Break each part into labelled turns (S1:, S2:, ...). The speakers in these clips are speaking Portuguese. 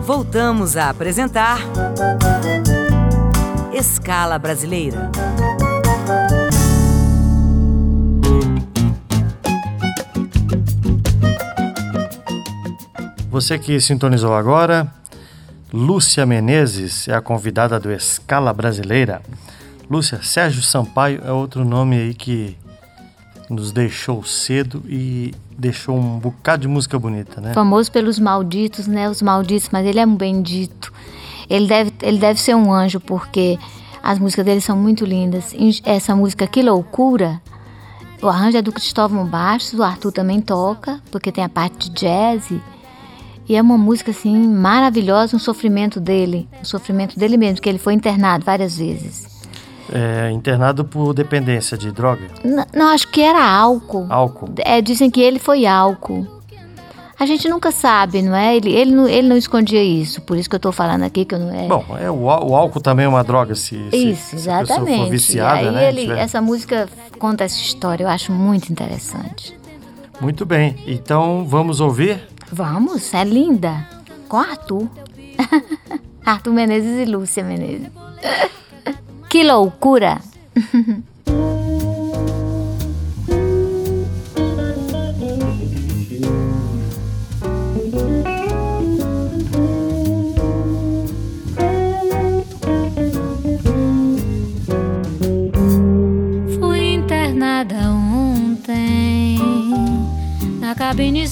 S1: Voltamos a apresentar Escala Brasileira.
S2: Você que sintonizou agora, Lúcia Menezes é a convidada do Escala Brasileira. Lúcia, Sérgio Sampaio é outro nome aí que nos deixou cedo e deixou um bocado de música bonita, né?
S3: Famoso pelos malditos, né? Os malditos, mas ele é um bendito. Ele deve ser um anjo, porque as músicas dele são muito lindas. Essa música Que Loucura, o arranjo é do Cristóvão Bastos, o Arthur também toca, porque tem a parte de jazz. E é uma música, assim, maravilhosa, um sofrimento dele mesmo, que ele foi internado várias vezes.
S2: Internado por dependência de droga?
S3: Não, acho que era álcool.
S2: Álcool?
S3: Dizem que ele foi álcool. A gente nunca sabe, não é? Ele não escondia isso, por isso que eu estou falando aqui que eu não é.
S2: Bom, o álcool também é uma droga, se
S3: exatamente.
S2: a pessoa for viciada,
S3: e aí
S2: né?
S3: Essa música conta essa história, eu acho muito interessante.
S2: Muito bem, então vamos ouvir?
S3: Vamos, é linda. Com Arthur. Arthur Menezes e Lúcia Menezes. Que loucura!
S4: Fui internada ontem na cabine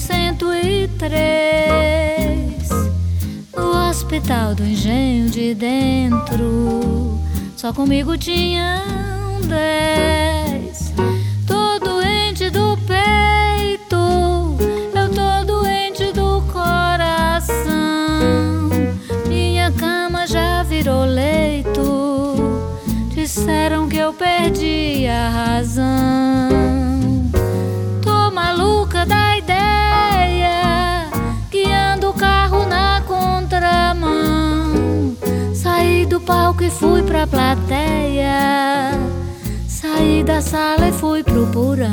S4: 103, no Hospital do Engenho de Dentro. Só comigo tinham 10. Tô doente do peito, eu tô doente do coração. Minha cama já virou leito, disseram que eu perdi a razão. Tô maluca da ideia, guiando o carro na contramão. Saí do palco e fui pra plateia, saí da sala e fui pro porão.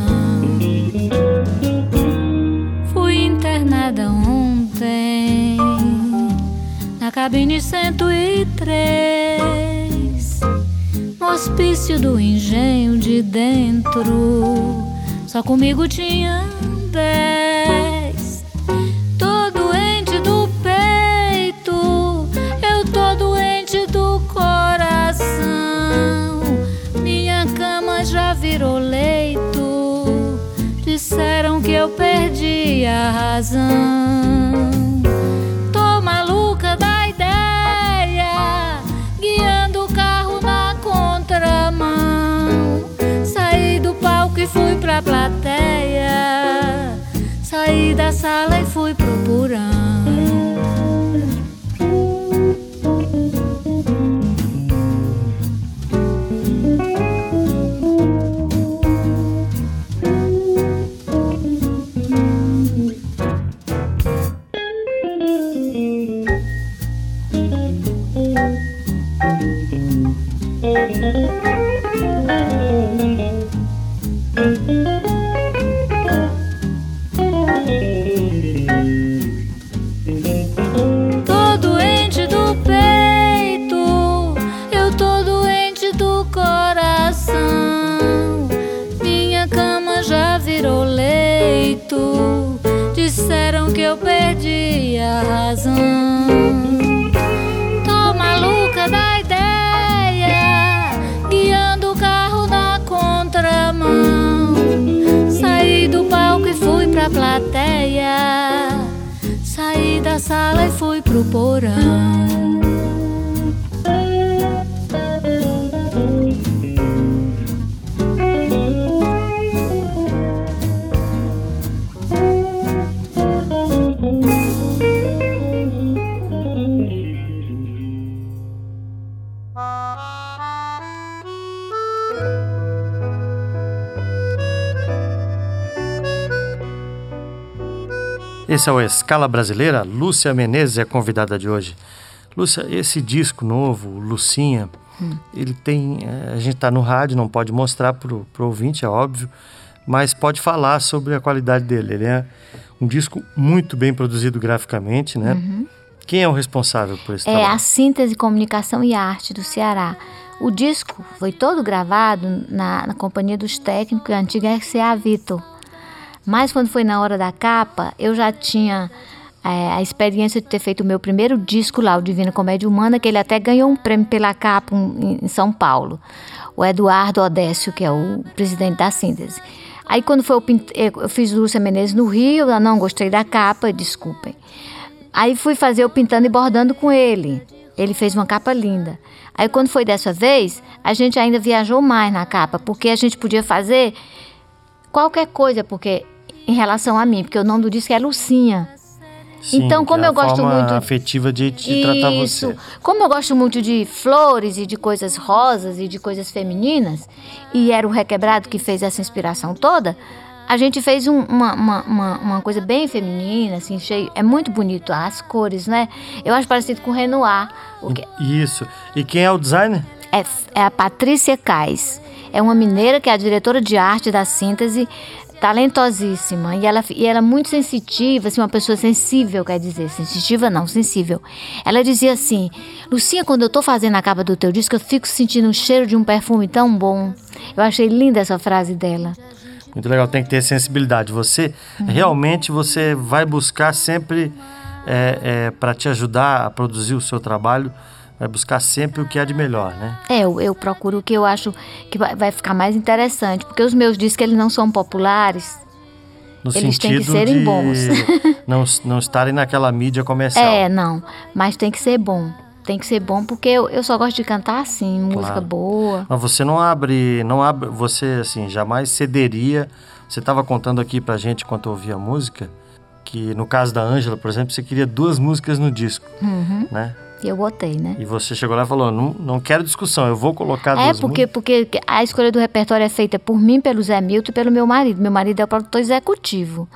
S4: Fui internada ontem na cabine 103, no hospício do Engenho de Dentro. Só comigo tinha 10. Tô doente do peito, eu tô doente do coração. Minha cama já virou leito, disseram que eu perdi a razão. Tô maluca da ideia, guiando o carro na contramão. Saí do palco e fui pra plateia, saí da sala e fui pro porão. Tô doente do peito, eu tô doente do coração. Minha cama já virou leito, disseram que eu perdi a razão. Tô maluca da ideia, guiando o carro na contramão. Saí do palco e fui pra plateia, saí da sala e fui pro porão.
S2: Esse é o Escala Brasileira. Lúcia Menezes é a convidada de hoje. Lúcia, esse disco novo, Lucinha, ele tem... a gente está no rádio, não pode mostrar pro ouvinte, é óbvio, mas pode falar sobre a qualidade dele. Ele é um disco muito bem produzido graficamente, né? Quem é o responsável por esse trabalho?
S3: É a Síntese Comunicação e Arte do Ceará. O disco foi todo gravado na companhia dos técnicos, a antiga RCA Victor. Mas quando foi na hora da capa, eu já tinha a experiência de ter feito o meu primeiro disco lá, o Divina Comédia Humana, que ele até ganhou um prêmio pela capa em São Paulo. O Eduardo Odécio, que é o presidente da Síntese. Aí quando foi eu fiz Lúcia Menezes no Rio, eu não gostei da capa, desculpem. Aí fui fazer o Pintando e Bordando com ele. Ele fez uma capa linda. Aí quando foi dessa vez, a gente ainda viajou mais na capa, porque a gente podia fazer qualquer coisa, porque em relação a mim, porque o nome do disco é Lucinha.
S2: Sim,
S3: então, como eu gosto muito
S2: afetiva de tratar você.
S3: Como eu gosto muito de flores e de coisas rosas e de coisas femininas, e era o Requebrado que fez essa inspiração toda, a gente fez uma coisa bem feminina, assim, cheio, é muito bonito as cores, né? Eu acho parecido com o Renoir.
S2: Isso. E quem é o designer?
S3: É a Patrícia Cais. É uma mineira que é a diretora de arte da Síntese, talentosíssima. E ela é muito sensitiva, assim, uma pessoa sensível, quer dizer. Sensitiva não, sensível. Ela dizia assim: Lucinha, quando eu tô fazendo a capa do teu disco, eu fico sentindo o cheiro de um perfume tão bom. Eu achei linda essa frase dela.
S2: Muito legal, tem que ter sensibilidade. Você, realmente, você vai buscar sempre, para te ajudar a produzir o seu trabalho, vai buscar sempre o que há de melhor, né?
S3: Eu procuro o que eu acho que vai ficar mais interessante, porque os meus discos, eles não são populares,
S2: no
S3: eles têm que
S2: sentido
S3: serem
S2: de
S3: bons.
S2: não estarem naquela mídia comercial.
S3: Não, mas tem que ser bom. Tem que ser bom, porque eu só gosto de cantar assim, música boa.
S2: Mas você não abre, você assim, jamais cederia. Você estava contando aqui pra gente, enquanto eu ouvia a música, que no caso da Ângela, por exemplo, você queria 2 músicas no disco, né?
S3: E eu botei, né?
S2: E você chegou lá e falou, não quero discussão, eu vou colocar 2 músicas.
S3: Porque a escolha do repertório é feita por mim, pelo Zé Milton e pelo meu marido. Meu marido é o produtor executivo.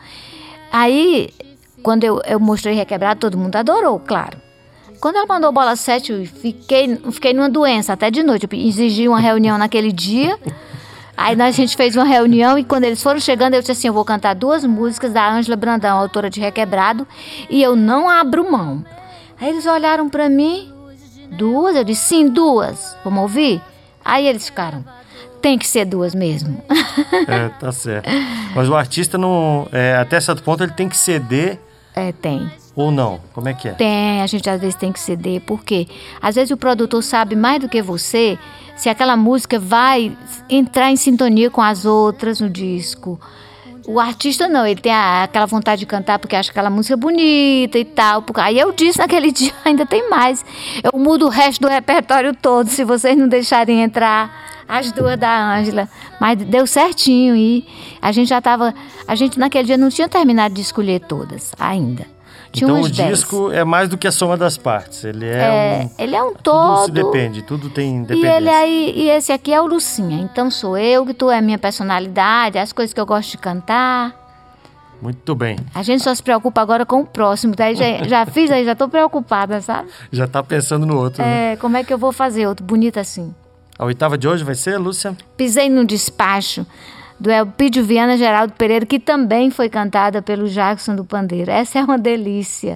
S3: Aí, quando eu mostrei Requebrado, todo mundo adorou, claro. Quando ela mandou Bola 7, eu fiquei numa doença, até de noite. Eu exigi uma reunião naquele dia. Aí a gente fez uma reunião e quando eles foram chegando, eu disse assim, eu vou cantar 2 músicas da Ângela Brandão, autora de Requebrado, e eu não abro mão. Aí eles olharam pra mim, 2? Eu disse, sim, 2. Vamos ouvir? Aí eles ficaram, tem que ser 2 mesmo.
S2: Tá certo. Mas o artista não, até certo ponto ele tem que ceder.
S3: Tem.
S2: Ou não? Como é que é?
S3: Tem, a gente às vezes tem que ceder, porque às vezes o produtor sabe mais do que você se aquela música vai entrar em sintonia com as outras no disco. O artista não, ele tem aquela vontade de cantar porque acha aquela música bonita e tal. Aí eu disse naquele dia, ainda tem mais. Eu mudo o resto do repertório todo, se vocês não deixarem entrar as 2 da Ângela. Mas deu certinho e a gente naquele dia não tinha terminado de escolher todas ainda. Tinha
S2: então o
S3: 10.
S2: Disco é mais do que a soma das partes. Ele
S3: ele é um todo.
S2: Tudo se depende, tudo tem dependência.
S3: E esse aqui é o Lucinha. Então sou eu, que tu é a minha personalidade, as coisas que eu gosto de cantar.
S2: Muito bem.
S3: A gente só se preocupa agora com o próximo. Daí já fiz, aí já tô preocupada, sabe?
S2: Já tá pensando no outro. Né?
S3: Como é que eu vou fazer outro bonito assim?
S2: A 8ª de hoje vai ser, Lúcia?
S3: Pisei no Despacho, do Elpidio Viana Geraldo Pereira, que também foi cantada pelo Jackson do Pandeiro. Essa é uma delícia.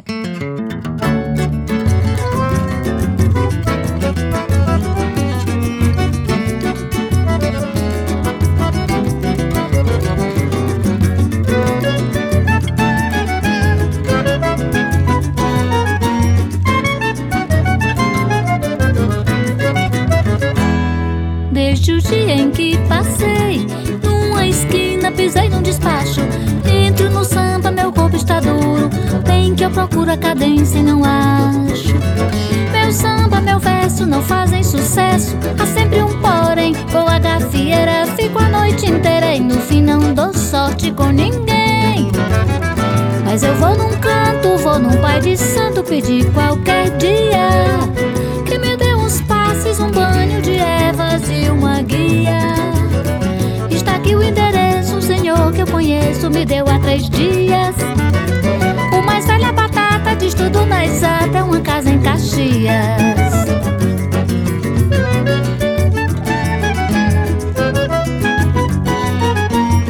S4: Desde o dia em que passei numa esquina, pisei num despacho. Entro no samba, meu corpo está duro. Bem que eu procuro a cadência e não acho. Meu samba, meu verso não fazem sucesso. Há sempre um porém, vou à gafieira, fico a noite inteira e no fim não dou sorte com ninguém. Mas eu vou num canto, vou num pai de santo pedir qualquer dia que me dê uns passes, um banho de ervas e uma guia. Está aqui o endereço, um senhor que eu conheço me deu há 3 dias. O mais velho é batata, diz tudo na exata, uma casa em Caxias.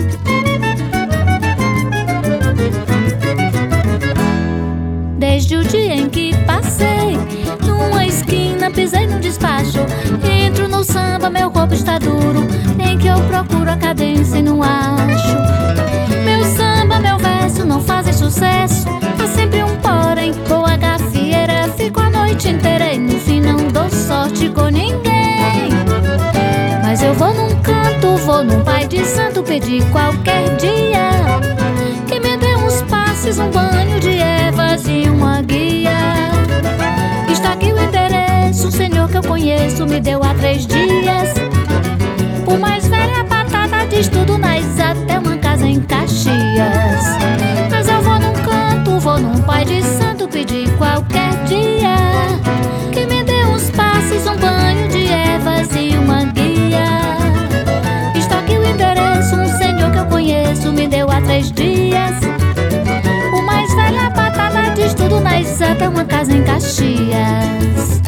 S4: Desde o dia dia em que passei numa esquina, pisei no despacho. Entro no samba, meu corpo está duro, em que eu procuro a cadência e não acho. Meu samba, meu verso não fazem sucesso, há sempre um porém, boa gafieira. Fico a noite inteira e no fim não dou sorte com ninguém. Mas eu vou num canto, vou num pai de santo pedir qualquer dia que me dê uns passes, um banho de ervas e uma guia. Está aqui o endereço, o senhor que eu conheço me deu há 3 dias. Por mais velha batata diz tudo nas até uma casa em Caxias. Mas eu vou num canto, vou num pai de santo pedir qualquer dia que me dê uns passes, um banho de ervas e uma guia. Está aqui o endereço, um senhor que eu conheço me deu há 3 dias. O mais velha batata diz tudo nas até uma casa em Caxias.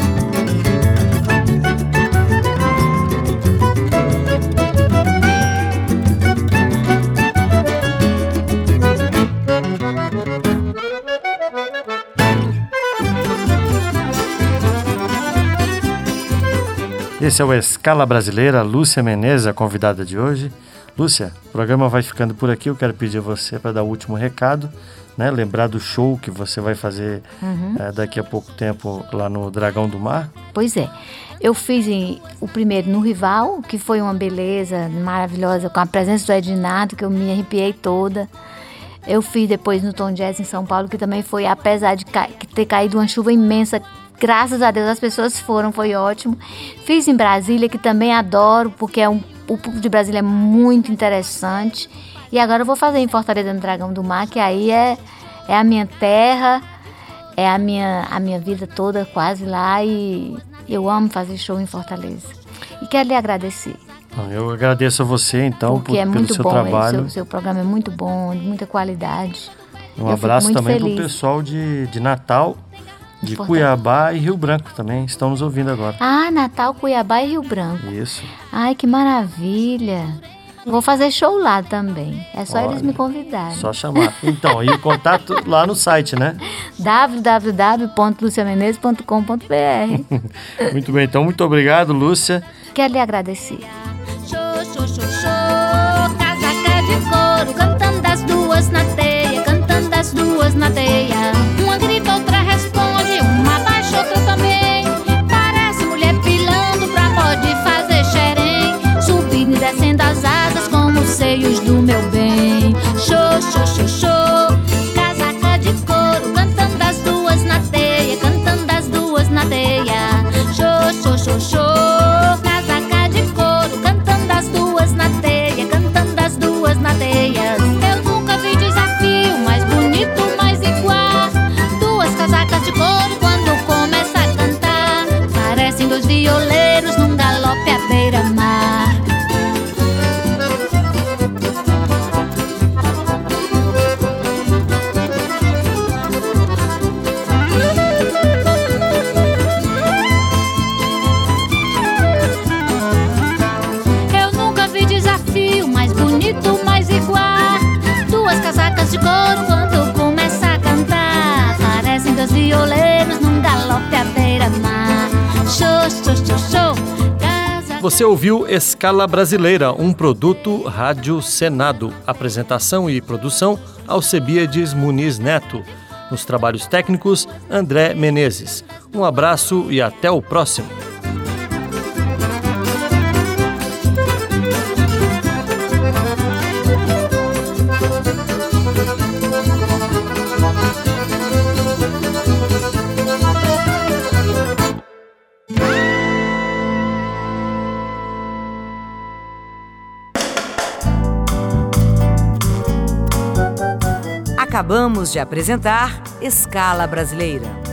S2: Esse é o Escala Brasileira, Lúcia Menezes, a convidada de hoje. Lúcia, o programa vai ficando por aqui. Eu quero pedir a você para dar o último recado, né? Lembrar do show que você vai fazer daqui a pouco tempo lá no Dragão do Mar.
S3: Pois é, eu fiz o primeiro no Rival, que foi uma beleza maravilhosa, com a presença do Edinardo, que eu me arrepiei toda. Eu fiz depois no Tom Jazz em São Paulo, que também foi, apesar de ter caído uma chuva imensa, graças a Deus as pessoas foram, foi ótimo. Fiz em Brasília, que também adoro, porque o público de Brasília é muito interessante. E agora eu vou fazer em Fortaleza, no Dragão do Mar, que aí é a minha terra, é a minha vida toda quase lá, e eu amo fazer show em Fortaleza. E quero lhe agradecer.
S2: Eu agradeço a você, então, pelo seu trabalho.
S3: O seu programa é muito bom, de muita qualidade.
S2: Um abraço também para o pessoal de Natal, de Cuiabá e Rio Branco também, estão nos ouvindo agora.
S3: Ah, Natal, Cuiabá e Rio Branco.
S2: Isso.
S3: Ai, que maravilha. Vou fazer show lá também. É só eles me convidarem.
S2: Só chamar. Então, e o contato lá no site, né?
S3: www.luciamenezes.com.br.
S2: Muito bem, então muito obrigado, Lúcia.
S3: Quero lhe agradecer.
S4: Casaca de couro, cantando as duas na teia, cantando as duas na teia. Uma grita, outra responde, uma baixa, outra também. Parece mulher pilando pra pode fazer xerém, subindo e descendo as asas como os seios do meu bem. Show, show, show, show. Casaca de couro, cantando as duas na teia, cantando as duas na teia. Show, show, show, show. Casaca de couro, cantando as duas na teia, cantando as duas na teia. Eu nunca vi desafio mais bonito, mais igual. Duas casacas de couro quando começa a cantar, parecem 2 violeiros num galope à beira-mar. Eu nunca vi desafio mais bonito, mais igual. Duas casacas de couro quando começa a cantar, parecem 2 violeiros num galope à beira-mar. Show, show, show, show.
S2: Você ouviu Escala Brasileira, um produto Rádio Senado. Apresentação e produção, Alcebiades Muniz Neto. Nos trabalhos técnicos, André Menezes. Um abraço e até o próximo.
S1: Acabamos de apresentar Escala Brasileira.